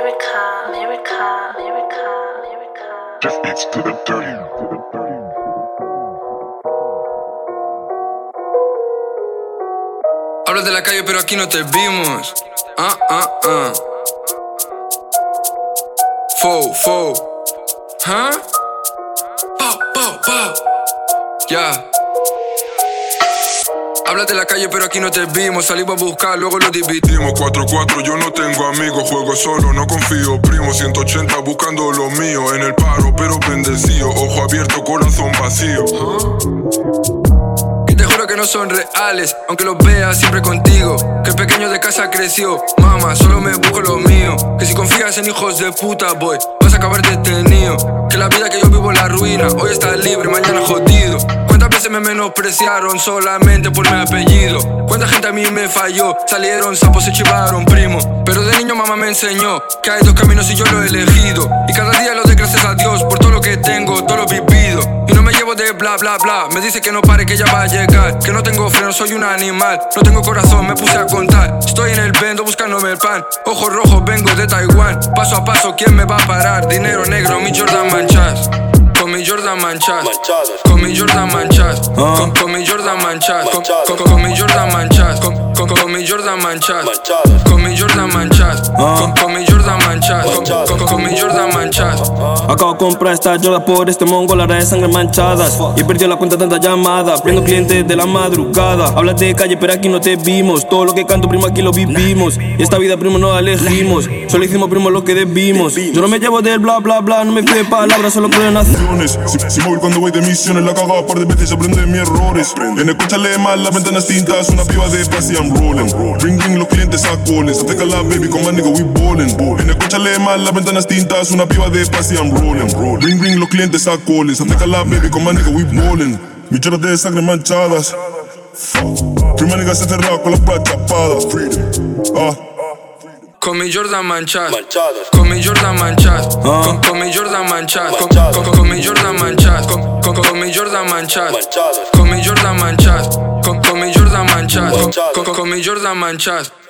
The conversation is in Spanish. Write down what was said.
Just beats to the dirty. Hablas de la calle pero aquí no te vimos. Fo. ¿Huh? Pow. Ya. Hablas de la calle pero aquí no te vimos. Salimos a buscar, luego lo dividimos. 4-4, yo no tengo amigos. Juego solo, no confío. Primo 180 buscando lo mío. En el paro pero bendecido. Ojo abierto, corazón vacío. Y te juro que no son reales, aunque los veas siempre contigo. Que el pequeño de casa creció. Mamá, solo me busco lo mío. Que si confías en hijos de puta, boy, vas a acabar detenido. Que la vida que yo vivo es la ruina. Hoy estás libre, mañana jodido. ¿Cuántas veces me menospreciaron solamente por mi apellido? ¿Cuánta gente a mí me falló? Salieron sapos, se chivaron, primo. Pero de niño mamá me enseñó que hay dos caminos y yo lo he elegido. Y cada día lo doy gracias a Dios por todo lo que tengo, todo lo vivido. Y no me llevo de bla bla bla. Me dice que no pare, que ya va a llegar. Que no tengo freno, soy un animal. No tengo corazón, me puse a contar. Estoy en el vendo buscándome el pan. Ojos rojos, vengo de Taiwán. Paso a paso, ¿quién me va a parar? Dinero negro, mi Jordan manchas. Con mi Jordan manchas. Con mi Jordan manchas. Con mi Jordan manchas. Con mi Jordan manchas. Con mi Jordan manchas. Con mi Jordan manchas. Con mi Jordan manchas. Con mi Jordan manchas. Acabo de comprar esta Jordan por este mongo, la de sangre manchadas. Y perdió la cuenta de tantas llamadas. Prendo clientes de la madrugada. Hablas de calle pero aquí no te vimos. Todo lo que canto primo aquí lo vivimos. Y esta vida primo no la elegimos. Solo hicimos primo lo que debimos. Yo no me llevo del bla bla bla. No me fío de palabras, solo creo en hacer. Si móvil cuando voy de misiones, la cagaba par de veces y aprende de mis errores. En el coche lee mal, las ventanas tintas, una piba de paz y I'm rolling. Ring, los clientes a coles, ataca la baby con my nigga, we ballin'. En el coche lee mal, las ventanas tintas, una piba de paz y I'm rolling. Ring, los clientes a coles, ataca la baby con my nigga, we ballin'. Millones de sangre manchadas. Prima nigga se cerraba con las plas chapadas. Con mi Jordan manchas. Con mi Jordan manchas. Con mi Jordan manchas. Con mi Jordan manchas. Con mi Jordan manchas. Con mi Jordan manchas. Con mi Jordan manchas. Con mi Jordan manchas.